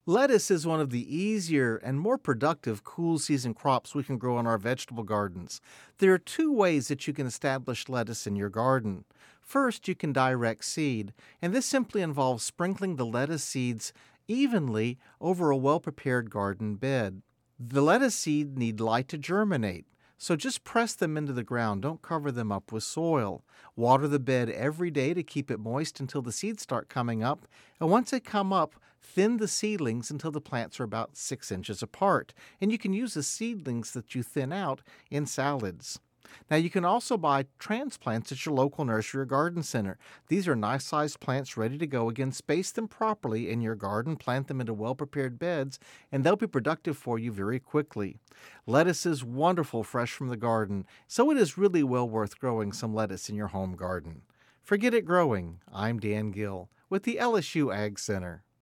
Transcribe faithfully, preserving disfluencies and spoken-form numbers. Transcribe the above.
Lettuce is one of the easier and more productive cool season crops we can grow in our vegetable gardens. There are two ways that you can establish lettuce in your garden. First, you can direct seed, and this simply involves sprinkling the lettuce seeds evenly over a well-prepared garden bed. The lettuce seed need light to germinate, so just press them into the ground. Don't cover them up with soil. Water the bed every day to keep it moist until the seeds start coming up, and once they come up, thin the seedlings until the plants are about six inches apart, and you can use the seedlings that you thin out in salads. Now, you can also buy transplants at your local nursery or garden center. These are nice-sized plants ready to go. Again, space them properly in your garden, plant them into well-prepared beds, and they'll be productive for you very quickly. Lettuce is wonderful fresh from the garden, so it is really well worth growing some lettuce in your home garden. For Get It Growing, I'm Dan Gill with the L S U Ag Center.